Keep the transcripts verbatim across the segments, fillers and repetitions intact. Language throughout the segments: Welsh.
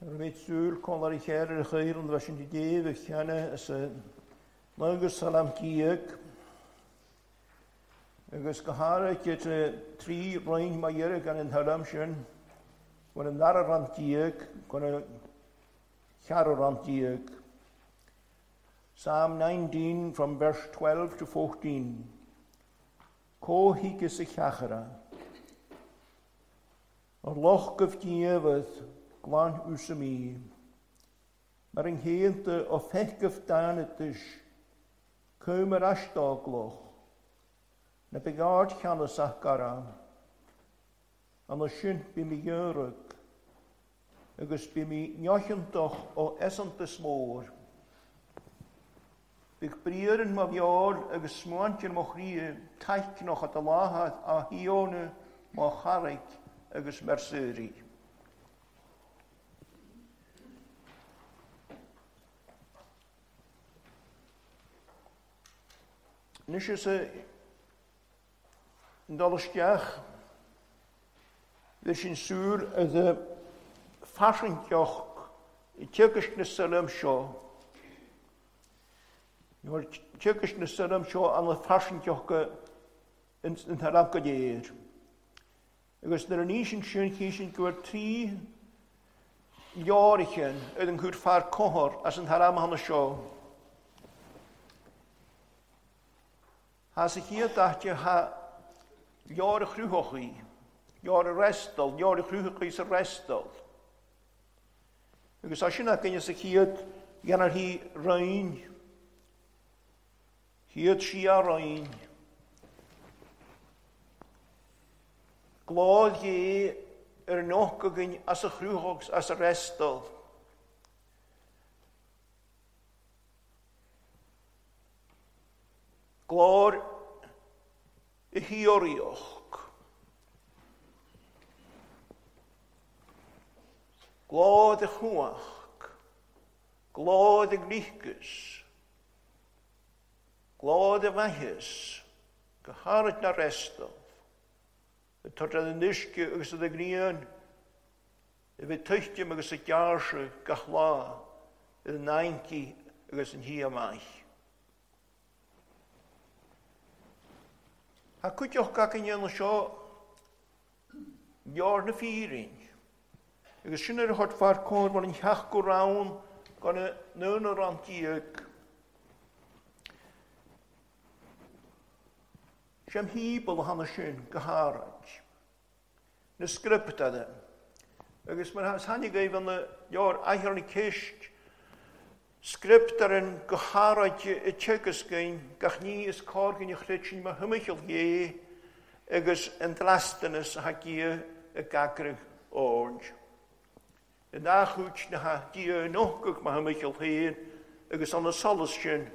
Weet zuur kon er ik her geiren was in die dewe kennen as a nugus salam kiek. Agus gehara ket tri rein ma jere gan in halamschen. When a nararan kiek kon a chararan kiek. Psalm nineteen from verse twelve to fourteen. Ko hike se chachara. Or loch gaf diewedd glan usami. Maar in heente of hekef danetisch. Kumer ashtagloch. Na begaard gaan a sachgara. An a shunt bi mi jörg. Agus bi mi njochentoch o essente smoor. Big brieren ma vjaar agus smoantje moch rie teik noch at a lahat a hione ma charik agus mersuri. Nis is a ndalsteach dus in suur as a fashinkjoch i tjekish na salam sho. Nor tjekish na salam sho an a fashinkjoch in in harabka deir. Agus er een nischen schoen kiezen gwyr tri jarichen uit een goed vaar kohor as een haram hanna sho. Has ik hier dacht je ha jaren gruhochi, jaren restel, jaren gruhochi is een restel. Agus as je na kun je zich hier janar hi rein, hier shia rein. Glad je er nog gegin as a gruhogs as a restel. Glor y hiorioch. Glod y chwach. Glod y glychgus. Glod y fahys. Gyharad na restal. Y torrad y nisgu agos y ddegnion. Y fi twychtim agos y garsio gachla. Y nainci agos yn hi amaich. Ha cwtioch gach yn yw'n sio ior na ffyrin. Agus sy'n yr hort far cwr fo'n hiach go rawn gan y nyn o'r antiag. Siam hybl hanna sy'n gyharad. Na sgript adda. Agus mae'r hans hannig eif yn y ior aihar ni cysg. Sgript ar yn gyharad y tjegus gyn, gach ni is corgyn i'ch rydyn ma hymichol ie, agos yn dlastynus ha gia y gagrig orge. Y nachwyd na ha gia nochgwg ma hymichol hyn, agos an y solus sy'n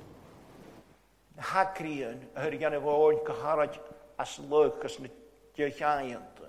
hagrian a hyr gan y fawr gyharad as lyg as na diachaiant.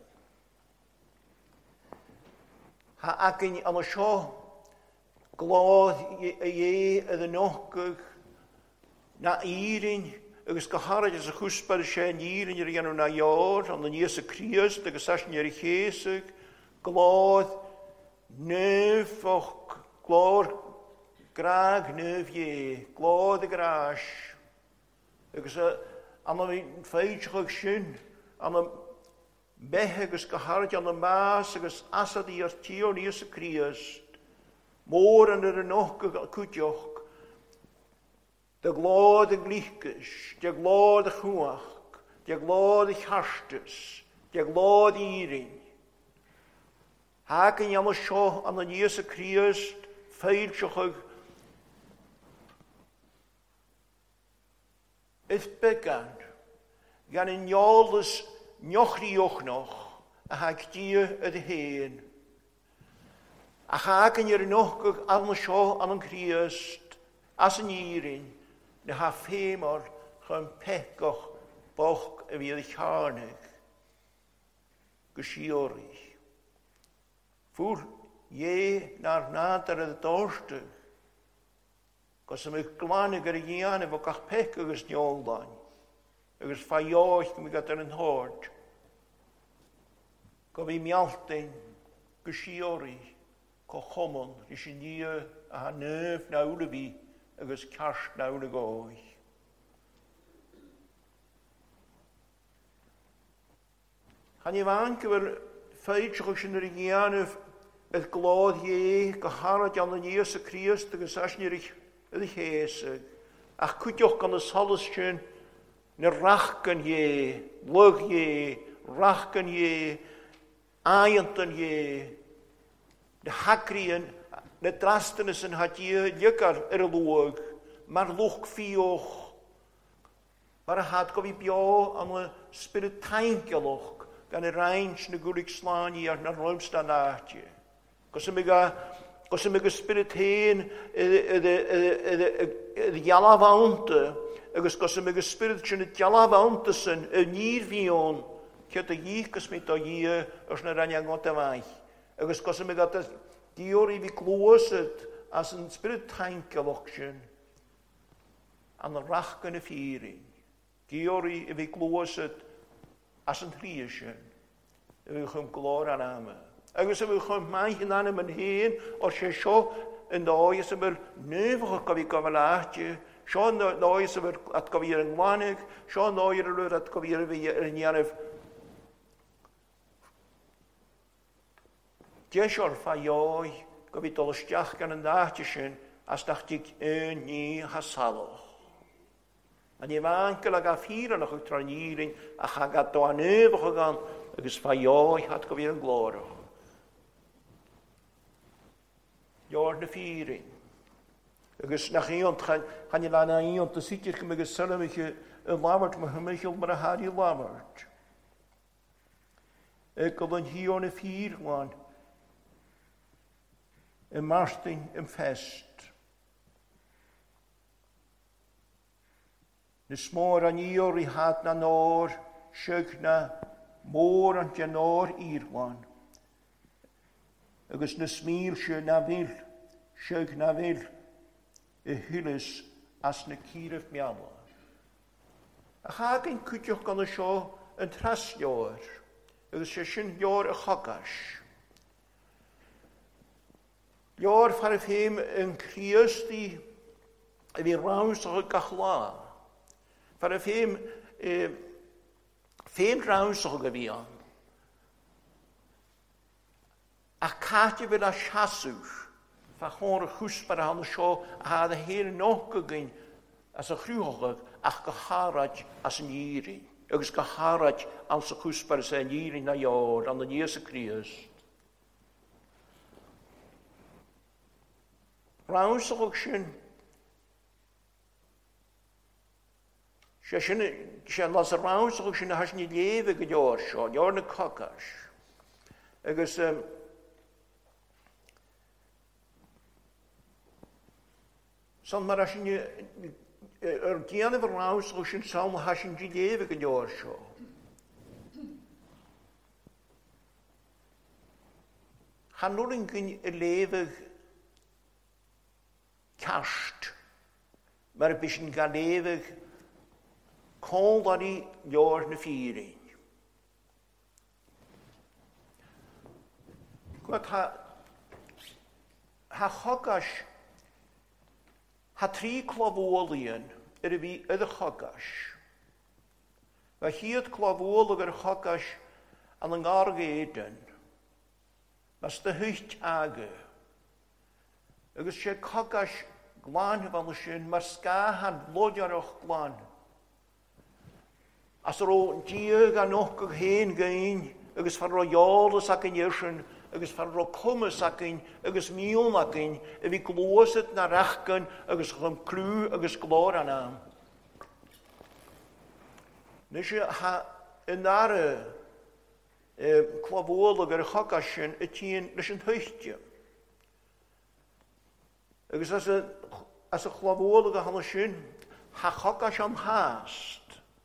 Ha agyn an y sio glad ie y nochgwg na irin, agos gyharad as y chwsbar y sien irin i'r gan na ior, an y nies y crias, agos asyn i'r chesig, glad nef och glad graag nef ie, glad y gras, agos an y feidchog sy'n, an y bech agos gyharad an y mas, agos asad i'r tio nies y crias, Mór an er noch cwtioch. De glad y glychgus, de glad y chwach, de glad y chastus, de glad y irin. Hag yn iawn o sio an y nies y criast, ffeil siochog. Yth began, gan yn iolus niochri ochnoch, a hag dia ydy hen. A chag yn yr nochgwg an y sio an yn criast, as yn irin, na ha ffemor chyn pegoch boch y fydd y charnig. Gysiori. Fwr ie na'r nadar y dorstw. Gos ym eich glanig ar y gian efo gach peg agos nioldan. Agos ffaioch gym i gadar yn hord. Go fi mialtyn gysiori. go chomon, is in nie a ha neuf na ule bi, agus karst na ule goi. Han je waan gyfer feitsioch sy'n yr ianaf y glod ie, gyharad an yn ies y Christ, agus asnir ich y chesig. Ach cwtioch gan y solis sy'n na rachgan ie, lwg ie, rachgan ie, ayantan ie, na hagrien, na drastanus yn hadie, lygar yr lwg, mar lwg fioch, mar a had gofi bio am y spirit taingelwch, gan y rhains na gwrig slani ar na rhwmsta naatje. Gos ym y spirit hen, y jala fawnta, agus gos ym y spirit sy'n y jala fawnta sy'n y nir fion, cyt y gych gos mi do i os na rhain got y faich. Agus gos ym y gata dior i fi glwysyd as yn spirit taingelwch sy'n an y rach gan y ffyrin. Dior i fi glwysyd as yn rhiysyn, y fi chym glor an ama. Agus y fi chym mai hyn anam yn hyn, o'r se sio yn doi as yma'r nefach o gofi gofal ahtio, sio yn doi as yma'r at gofi ar yn wanig, sio yn doi ar yr at gofi ar yn ianaf. Diesio'r ffaioi, gofi dolysdiach gan yn ahtio sy'n, as dach dig yn ni hasaloch. A ni fan gyda ga ffyr yn o'ch tra'n irin, a chagad do anefach o gan, agos ffaioi hat gofi ar yn gloro. Jor na ffyrin. Agus nach iont, chan i lan a iont, a sitich gym agos sy'n ymwch y lamart, mae hymwchil mar a hari lamart. Ag oedd yn hio na ffyr gwan, y marstyn yn fest. Nes môr an ior i had na nôr, syg na môr an janor irwan. Agus na smil sy'n na fil, syg na fil, y hylys as na cyrif miamla. A chag ein cwtioch gan y sio yn traslior, agus sy'n lior y chogas. Lior far y ffeim yn Christi y fi raws o'ch gachla. Far y ffeim, ffeim raws o'ch gyfion. A catio fydd a siaswch, fa chor y chwsbar a hann sio a had a hyn noch gygyn as a chrwchog ach gyharad as yn irin. Agus gyharad as a chwsbar as yn irin na ior an yn Iesu Christ. Raws o'ch sy'n sy'n las a raws o'ch sy'n a has ni lewe gyda'r sio, ior na cogas. Agus San mar asyn yr gian efo'r raws o sy'n salm hasyn di lewe gyda'r sio. Hanwr yn gyn y lewe cast. Mae'r bys yn gael lewe cold ar i lior na ffyrin. Gwyd ha ha chogas ha tri clofolion yr y fi ydy chogas. Fe hyd clofol yr chogas an yng ngarg eden. Mas dy hycht age. Agus sé chogas glan hyfal sy'n mar sga han blodiar o'ch glan. As yr o diag an o'ch ag hen gain, agus far o iolus ac yn iersyn, agus far ro cwmys ac yn, agus mion ac yn, y fi glwysyd na rachgan, agus chym clw, agus glor anam. Nes i ha yn ar y clafol ag yr chogasyn y tîn nes yn hychtio. Agus as y, as y clafol ag y halasyn, ha chogas am hast.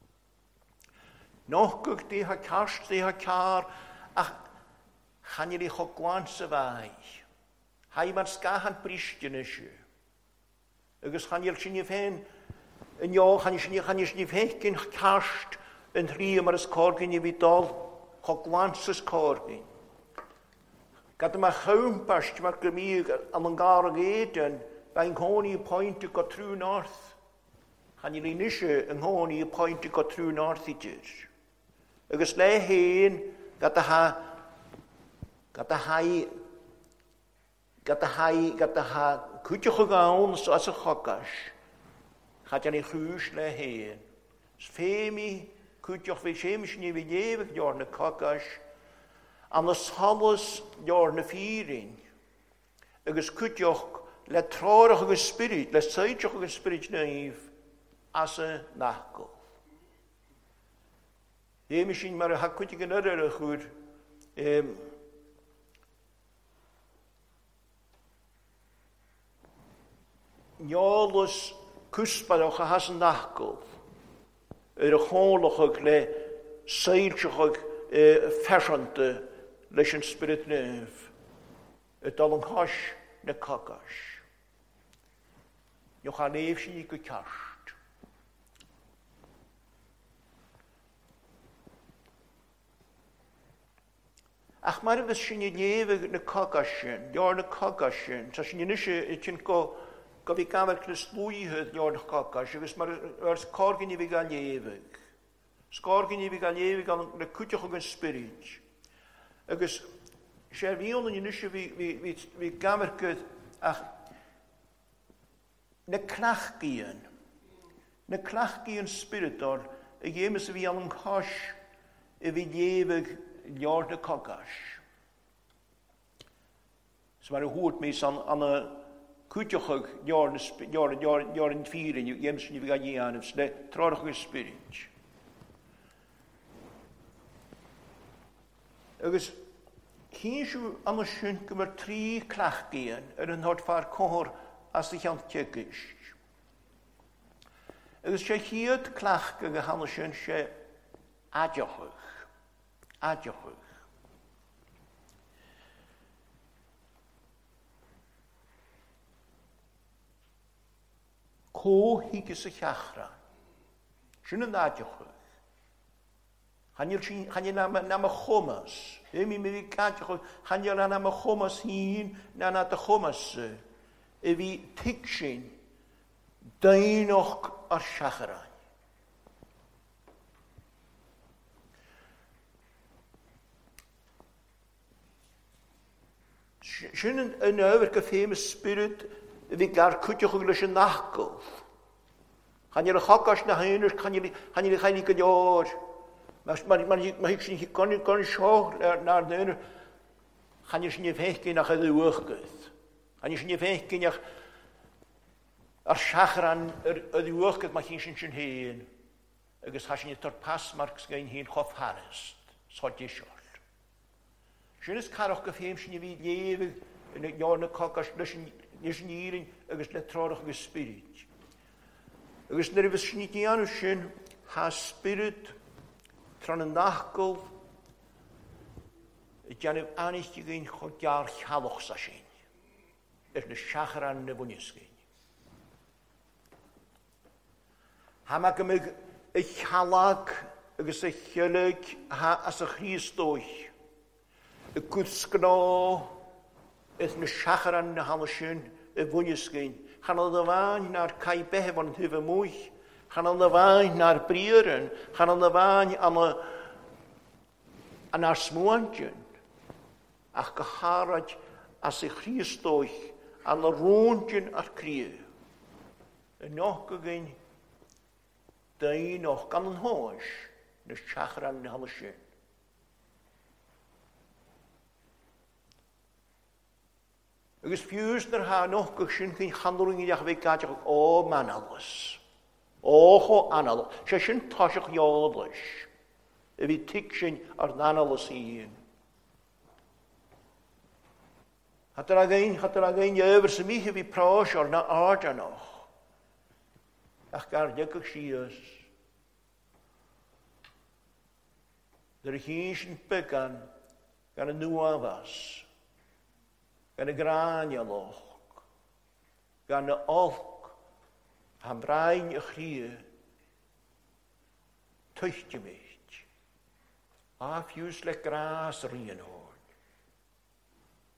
Noch gwych di ha cast di ha car, ach chan i li cho gwan sa fai. Hai ma'n sgahan bristyn eisiau. Agus chan i'r sy'n i fen, yn io, chan i sy'n i fen gyn cast yn rhi am ar ys corgyn i fi dol, cho gwan sa's corgyn. Gad yma chawmpast mae'r gymig am yn gar ag eidyn bain honi y pwynt y go trwy north. Han i lyn eisiau yng honi y pwynt y go trwy north i dyr. Agos le hen gad y ha gad y hai gad y hai gad y ha cwtioch o gawn so as y chogas. Chad yn ei chwys le hen. Sfemi cwtioch fe siemis ni fi nefych dior na cogas. Am y solos dior na ffyrin. Agos cwtioch le trorach ag ysbryd, le seidioch ag ysbryd naif, as y nachgol. Ddim sy'n mar y hacwyd i gynnyrr ar y chwr, um, niolus cwsbarach a has y nachgol, yr y chólach ag le seidioch ag uh, fersiante leis yn spyryd naif, y dal yn hos na cogas. Joch a leef sy'n i gycast. Ach mae'r fys sy'n i leef na cogasyn, dior na cogasyn, sa sy'n i nisio i ti'n go go fi gafer cnys lwyhydd dior na cogas, agos mae'r sgorgyn i fi gael leefig. Sgorgyn i fi gael leefig na cwtioch ag yn spyryd. Agos, sy'n fi o'n i nisio fi gafer gyda, ach, na clachgian, na clachgian spiritol, y gymys y fi an yn cos y fi llefyg lior na cogas. So mae'r hwrt mis an y cwtiochog lior yn ffyrin, y gymys ni fi gael ian, le trorach y spirit. Agos, hyn siw an y sy'n gymryd tri clachgian yr yn hod ffa'r cohor as y chant tegist. Agus sé hiad clach go go hanna sin sé adiochuch. Adiochuch. Có higus y chachra. Sin yn adiochuch. Chanil nam y chomas. Emi mi fi gadiochuch. Chanil nam y chomas hun na na dy chomas y. Y fi tigsin dainoch ar siacharain. Sy'n yn yfyr gyffeim y spirit y fi gar cwtioch o glys y nachgol. Chan i'r chogas na hynnyr, chan i'r chael i gydior. Mae hyn sy'n gon sio na'r dynnyr. Chan i'r sy'n i fechgyn ach ydywch gydd. Chan i'r sy'n i fechgyn ach ar siachran yr ydywchgydd mae hi'n sy'n sy'n hyn. Agos hasyn i tor pasmarks gain hi'n chof harest. Sod i siol. Sy'n ys caroch gyffeim sy'n i fi lefyg yn y iorn y cogas nes yn irin agos le trorach ag ysbryd. Agos nyr efo sy'n i dianw sy'n ha spirit tron yn nachgol y janif anis i gain chodiar chalwch sa sy'n. Er na siachran na fwnisgyn. Hama gymig y chalag agos y chylig ha as y Christoi. Y gwthsgno yth na siachran na halasyn y fwnisgyn. Chanol y fain na'r cael behef o'n hyf y mwy. Chanol y fain na'r brieren. Chanol y fain am y an ar smwantyn. Ach gyharad as y Christoi an y rwntyn ar cryf. Y noch gyn dain och gan yn hos na siachran na halasyn. Agus fiws na'r ha noch gych sy'n chyn chandwring i ddech fe gadioch o manalus. O cho analus. Se sy'n tosioch iolus. Y fi tig sy'n ar nanalus i un. Hatar ag ein, hatar ag ein yfyr sy'n mi fi pros o'r na ardanoch. Ach gar dygach sias. Dyr hyn sy'n bygan gan y nwafas. Gan y granialoch. Gan y olc. Ham brain y chrie. Tuchtje meid. A fiws le gras rien hon.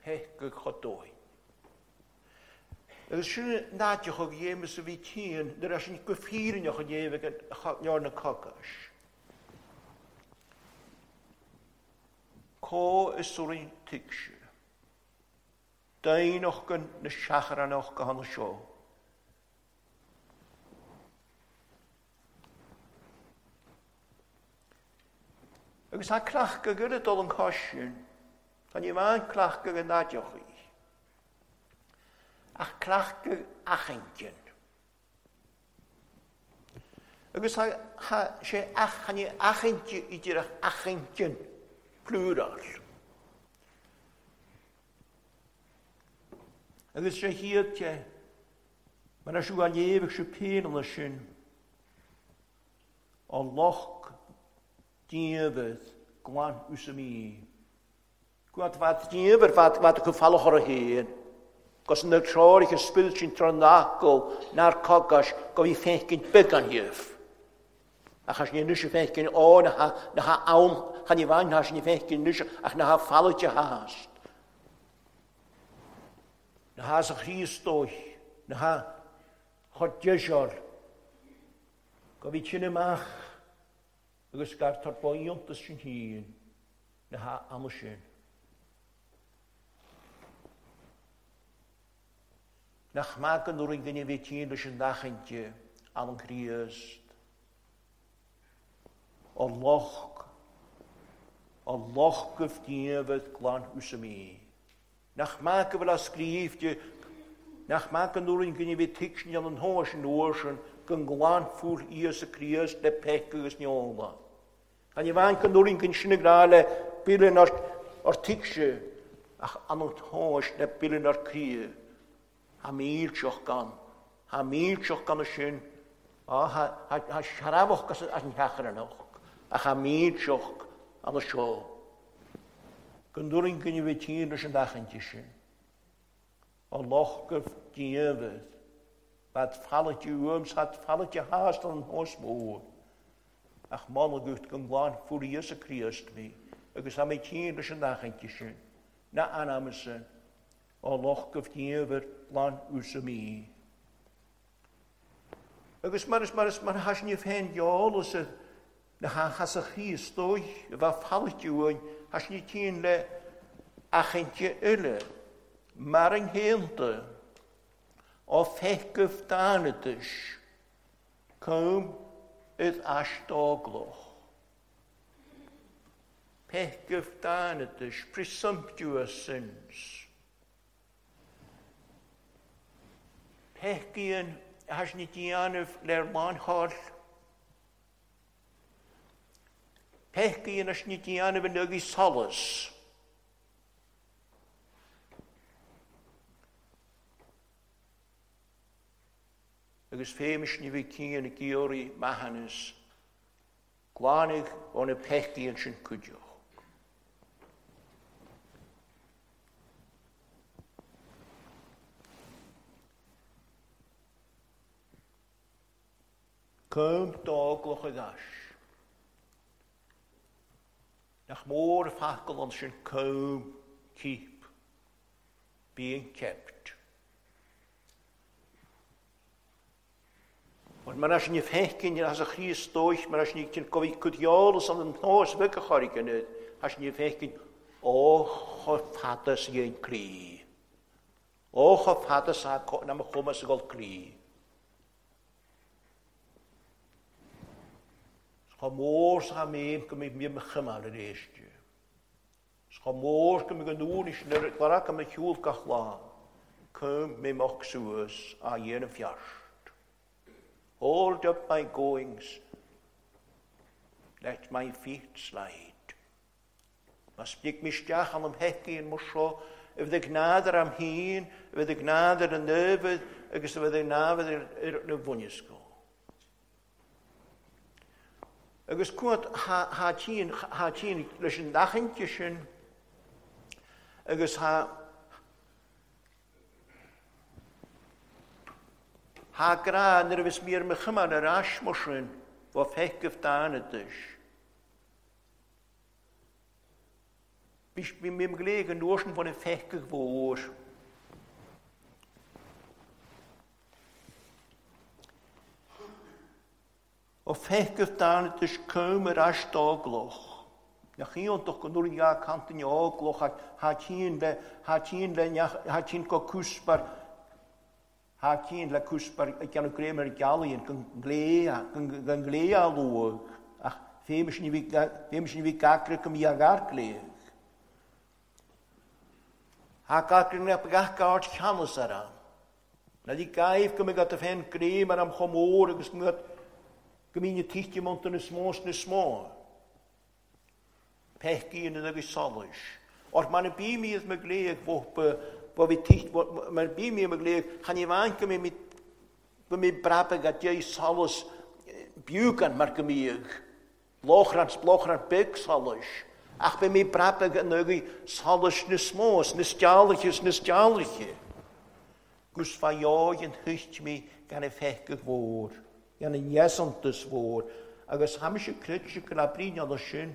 hech chodóin. Agus sy'n nadioch o giemus y fi tîn, dyr as yn gyffirin o'ch o diefeg yn y cogas. Ko is sŵrin tigsio. Dain o'ch gyn na siachar an o'ch gahan o sio. Agus ha clach gyr y dol yn cosiwn, pan i fan clach gyr yn nadioch i. Ach clach gyr achentyn. Agus ha, ha se ach, han i achentyn i dyrach achentyn, plural. Agus se hyd te, mae'n asiw gan efeg sy'n pen o'n sy'n, o loch diefyd gwan wsym i. Gwad fad diefyd fad fad y cyffalwch o'r hyn. Gos yn y tro'r i'ch ysbyl sy'n tro'n nagol na'r cogas gof i ffechgyn bygan hyf. Ach as ni nysio ffechgyn o na ha, na ha awn chan i fan has ni ffechgyn nysio ach na ha falwyd i hast. Na ha sa Christoi, na ha chod jesor. Gof i tyn ymach agus gar tar boiont ys sy'n hun na ha aml sy'n. Nach mag yn o'r ingyn i fi tîn ys yn dachentje al yn Christ. O loch, o loch gyfdiefyd glan wsym i. Nach mag y fel asgrifte, nach mag yn o'r ingyn i fi tigsyn al yn hos yn orsyn gyn glan ffwr i ys y Christ le pech ys niola. Gan i fan gyn o'r ingyn sy'n y grale bilyn o'r tigsy ach anwnt hos le bilyn o'r Christ. Ha mil sioch gan. Ha mil sioch gan y sy'n. O, ha siarafoch gas yn hachar yn och. A ha mil sioch an y sio. Gyndwrin gyn i fi tîn ys yn dachyn ti sy'n. O loch gyf diefyd. Bad fallet i wyrms, had fallet i haast an hos môr. Ach man o gwrt gyn glan ffwrius y Christ mi. Agus ha mi tîn ys yn dachyn ti sy'n. Na anamysyn. O loch gyfdiefyd lan wsym i. Agus maris maris mar has ni fen jol os na ha has a Christoi va fallt ju has ni tien le achentje ulle mar en heelde o fekuf danetis kom het ashtogloch. Pekuf danetis presumptuous sins. Pechgien has ni dianef ler manhor. Pechgien has ni dianef yn ygi solas. Agus femish ni fi kien y giori mahanus. Glanig o'n y pechgien sy'n cwdio. Cwm dogloch y gas. Nach môr ffacol ond sy'n cwm keep being kept. Ond mae'n as ni ffechgyn as a Christoich, mae'n as ni gofi cwdiolus am yn nos fyg y chorig yn yd, as ni ffechgyn o chofadas i ein cri. O chofadas a nam y chwmas y gol cri. Scha môr sa meim gymig mi mychymal yr eistio. Scha môr gymig yn ŵn is nyr glarag am y hiwl gachla. Cym mi moch sŵs a yen y fiarst. Hold up my goings. Let my feet slide. Mas blyg mi stiach am ymhegi yn mwysio. Yfyd y gnader am hun. Yfyd y gnader yn nefyd. Agus yfyd y nafyd yn y fwnisgo. Agus cwad ha tîn, ha tîn leis yn dachentje sy'n, agus ha ha gra nyrfys mir mychyman yr asmwysyn fo fechgyf dan ydys. wie mit dem gelegen Durschen von den Fäcken war. Og fekket dan het is komen als dagloch. Ja, hier toch kon ja kanten ja gloch hat hat hier de hat hier de ja hat hier ko kusper hat hier la kusper ik kan ook meer galien kan glea kan glea lo. Ach, femisch nie wie femisch nie wie kakre kom ja gar glea. Ha kakre ne pagach kaart chanosara. Na die kaif kom ik at de fen kremer am khomor gesmut. Gymine tichtje mont yn y smós yn y smó. Pechgi yn y salwys. Or ma'n y bimiedd my gleig bo fi ticht, ma'n bimiedd my gleig, chan i fain gymi mi brabeg a dei salwys biwgan mar gymieg. Blochrans, blochrans big salwys. Ach be mi brabeg yn y salwys yn y smós, yn y stjalichys, yn y stjalichys. Gwrs fa ioi yn hycht mi gan y fechgig fôr. Gan yn iesantus fôr. Agos ham eisiau crydysio gyda brin oedd o sy'n.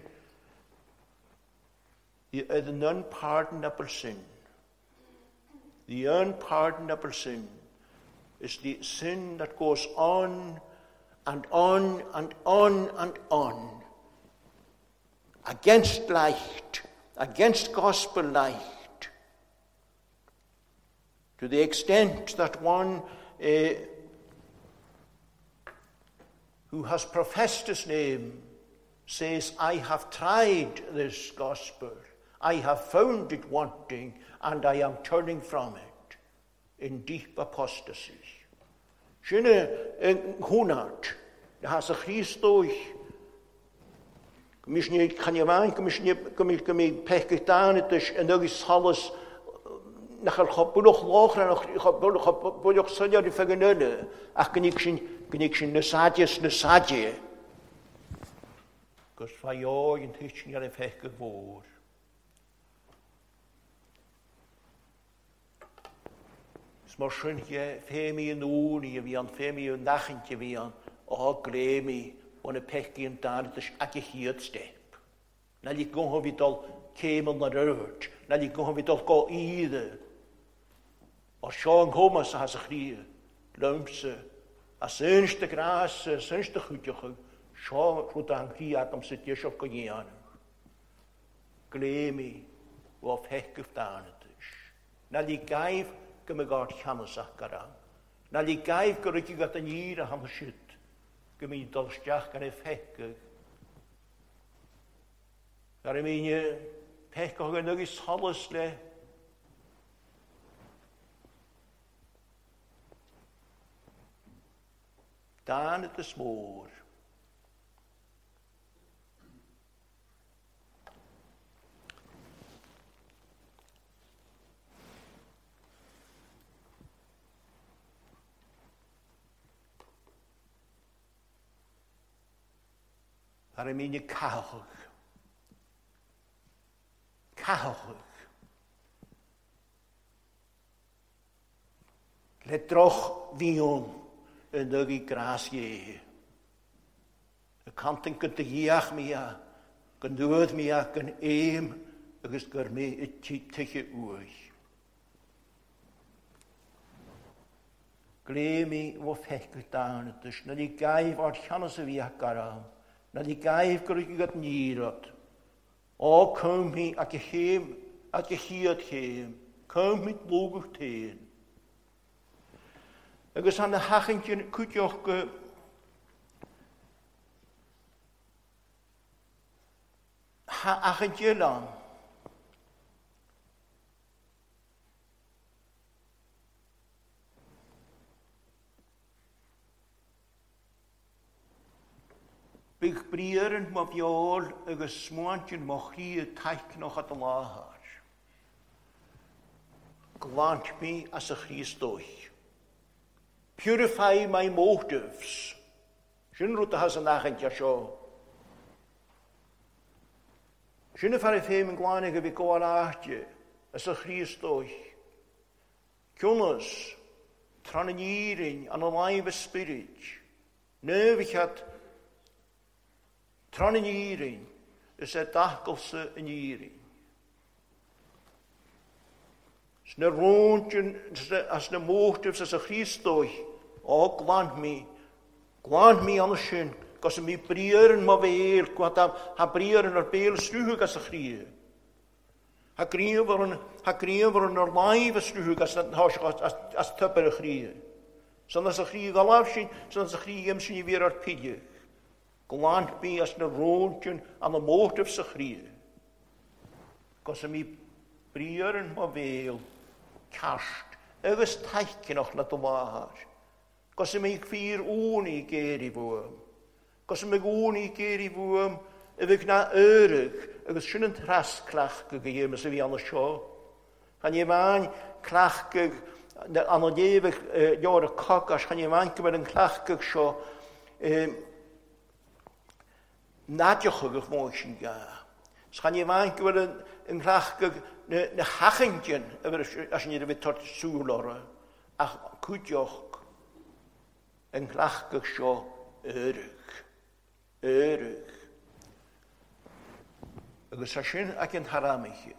The unpardonable sin. The unpardonable sin is the sin that goes on and on and on and on. Against light, against gospel light. To the extent that one uh, who has professed his name says, I have tried this gospel. I have found it wanting, and I am turning from it in deep apostasy. Sinne yn hwnat, has a Christoi. Gymysni canyafain, gymysni gymysni pechgydanidys yn ygys halys nach al bwlwch loch na nach bwlwch syniad i ffegynynnu ac gynnig sy'n gynnig sy'n nysadius nysadi. Gos fa ioi yn teithio ar y pechgydd fôr. Smar sy'n ie ffemi yn ŵn i fi an ffemi yn nachyn i fi an o glemi o'n y pechgy yn danidys ac i hyd step. Na li gwnho fi dol cemel na rwyd. Na li gwnho fi dol go iddo. O Sean Homas has a chrie, lumse, a synste gras, synste chutjoch, Sean rwyd an chrie ac am sydd ysio gogian. Glemi, o fechgyf danadys. Na li gaif gymygod chamasach gara. Na li gaif gyrwyd i gata nir a ham sydd, gymyd dolstiach gan e fechgyf. Ar y mi'n pechgyf gan ygys holys le, Dan het is moor. Ar y mi'n cawch. Cawch. Le droch fion. Yn ygi gras ie. Y cantyn gyda iach mi a, gyndwyd mi a, gyn eim, agos gyr mi y tych y wych. Gle mi o fechgyl dan ydys, na di gaif o'r chanos y fiach garam, na di gaif gyr i gyd nirod. O cym mi ac y chym, ac y chiad chym, cym mi blwgwch tyn. Agus han y hachentyn cwtioch gy hachentyn lan. Byg brieren ma fiol agus smwantyn mo chi y taich noch at y lahar. Glant mi as y Christoi. Purify my motives. Sin rwta has yn achent ia sio. Sin y ffardd ffeim yn gwanig y fi goal ahtio, as y Christoi. Cwnnus, tran yn irin, an alive spirit. Nefychad, tran yn irin, ys e dachgol sy yn irin. Sna rúntjun, as na móttif as a Christói, ó glant mi, glant mi an sin, gos mi brieren ma veil, gwaad ha brieren ar beil struhug as a chrie. Ha griever ha griever ar live struhug as as as tupper a chrie. Son as a chrie galafsin, son as a chrie jem sin weer ar pidje. Glant mi as na rúntjun an a móttif sa chrie. Gos mi brieren ma veil, kast, agus taikin och na domahar. Gos mi fyr uni geri vuam. Gos mi uni geri vuam, efig na eurig, agus sin an tras clachgeg jem as vi an sio. Han je man clachgeg, an an jevig jor a kakas, han je man gyfer an clachgeg sio, nadiochgeg moesyn ga. Han je man gyfer an clachgeg, na hachentjen, as je er weer tot soelore, ach kutjoch, en klachtig zo eurig, eurig. Agus ashin ak en haramiche.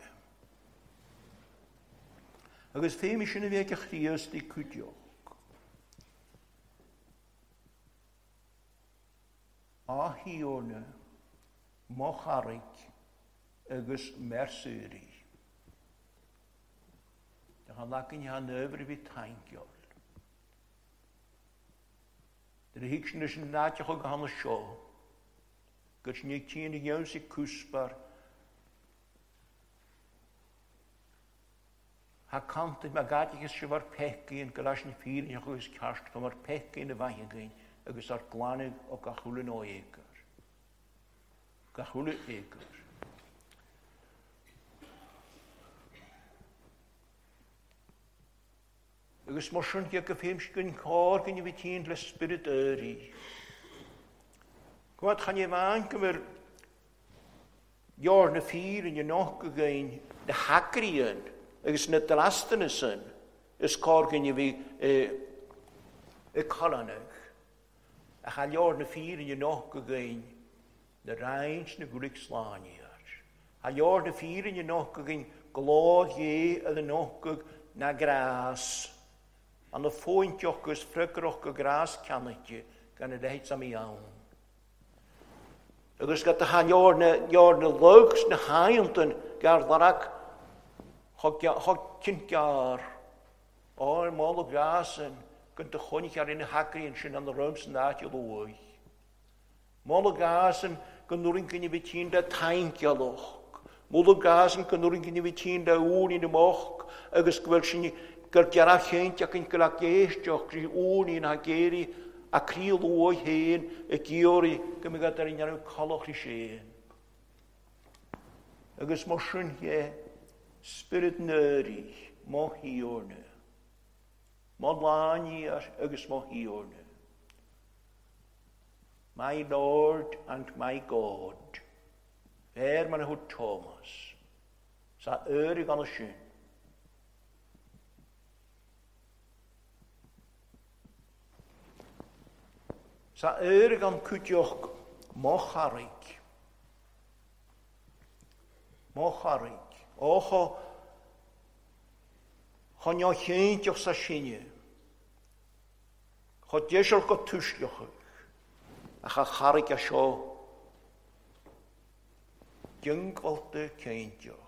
Agus femishin weke chrios die kutjoch. A hione, mocharik, agus mersuri. Han lakken je aan de over wie tankjol. De hiksen is een naadje ook aan de show. Gets niet tien de juiste kusbar. Ha kant het maar gaat je zo wat pekken en glas niet vier en je goed kast van maar pekken in de wijn gaan. Ik is dat kleine ook een goede nooieker. Een goede eker. Agus motion je gefeemst kun kar kun je betien le spirit eri. Wat gaan je maken weer jaar na vier en je nog gegaan de hakrien. Agus net de lasten zijn. Is kar kun je wie eh ik kalanig. Ik ga jaar na vier en je nog gegaan de reins na gulik slanier. Ha jaar na vier en je nog gegaan glad je en de nog na gras. An de foontjokkes frukkerokke graaskannetje kan het heet samen aan. Dus gaat de gaan jaren jaren leuks na haaienten gar varak hok kind jaar. Oh, malle grasen kunt de gonnig jaar in de hakrientje aan de ruimste naadje looi. Malle grasen kun doen kun je betien dat taintje loch. Malle grasen kun doen kun je betien dat oen in de moch. Agus kweltje Gyr gyra chynt ac yn gyda geistioch gri wn i'n hageri a cril o'i hen y giori gymigad ar un ar y coloch i sien. Agus motion ye spirit nerdy mo hiorne. Mo lani agus mo hiorne. My Lord and my God. Ver man hwt Thomas. Sa eurig an y sien. Sa eurig an kutjoch mocharik. Mocharik. Ocho chanio cheintjoch sa sinne. Chod jesol go tuslioch. A cha charik a sio. Gyngwalte cheintjoch.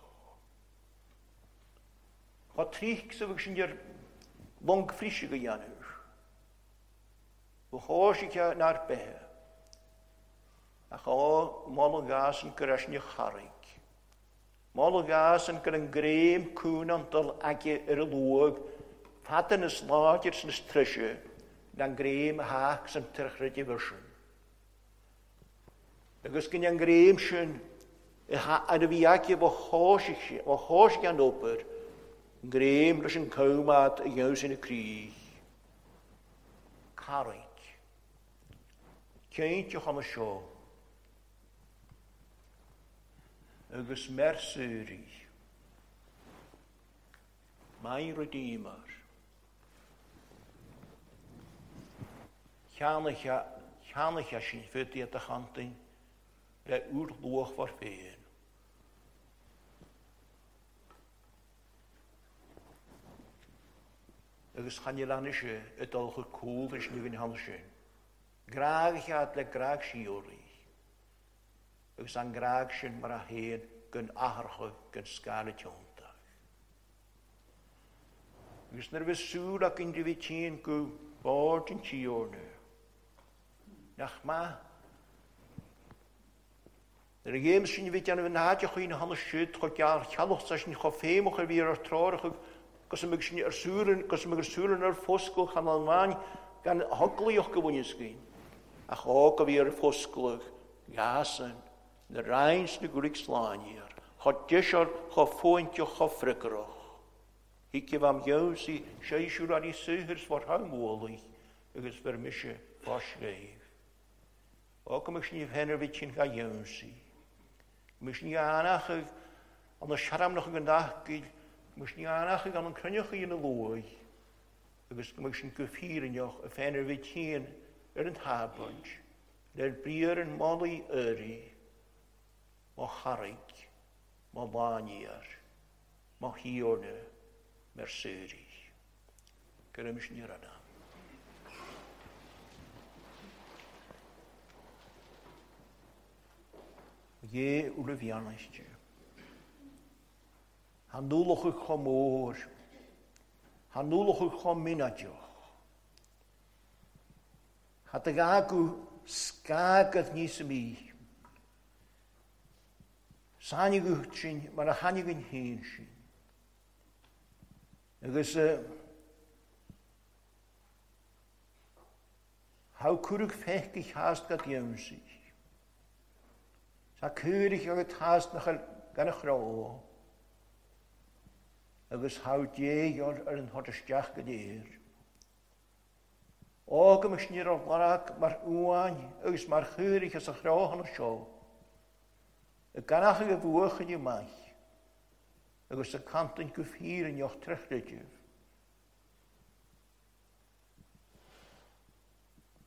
Chod trich sa vig sin jer long frisige janur. We hoor ik je naar bij. Ik ga malle gazen krijgen je harik. Malle gazen kunnen greem koen aantal akje er loog. Vatten is laatjes een strisje. Dan greem haaks en terugrit je versen. Dus kun je een greem schoen. En de wiakje wat hoor ik je. Wat hoor ik aan oper. Greem dus een koumaat juist in de krieg. Harik. Keintje gaan we zo. Agus mersuri. Mijn Redeemer. Chanige, chanige sin voor die te ganting. Dat oorlog voor veen. agus chanelanische y dolch y cwl ys ni fy'n hansyn. Graag chiad le graag siori. Agus an graag sy'n mar a hen gyn aharcho gyn sgal y tiontach. Agus nyr fy sŵr ac yn dyfu tîn gw bod yn tiornu. Nach ma er gêm sy'n fyd yn fy nadio chwyn y hannes sydd chod gael chalwch sa sy'n chod ffeimwch ar fyr o'r tror gos ymwg sy'n ar sŵryn gos ymwg ar sŵryn ar ffosgol chan almain gan hogli o'ch gyfwyn ysgyn ach og a fyr ffosgol gasan na rhains na gwrig slani'r chod dysor chod ffwyntio chod ffrigaroch hi cyf am iaws i siaisiwr ar i syhrs fod hawmwoli agos fyr mysio fosgeif og ymwg sy'n fenner fyd sy'n gael iaws i Mys ni anach ag an y siaram noch yn gandachgyd, mys ni anach ag an yn crynioch i yn y lwy, agos mys yn gyffirioch y ffenner fy tîn yr yn habwyd, yr bryr yn moli yri, mo charig, mo laniar, mo hiorne, mer syri. Gyda mys ni rana. Ie ule fianastje. Han nulach ik kom oor. Han nulach ik kom minadjoch. Had ik aku skagad nis mi. Sanig uchtsin, maar a hanig in heensin. Agus hau kurig fech ich haast gad jemsig. Sa cwrig ag y tas nach gan y chro. Agus hawd ie ar yn hod ysdiach gyda'r. Og ym ysnir o'r larag mar uan agus mar cwrig as y chro han y sio. Y ganach ag y fwch yn yw maich. Agus y cantyn gyffir yn ioch trechdydif.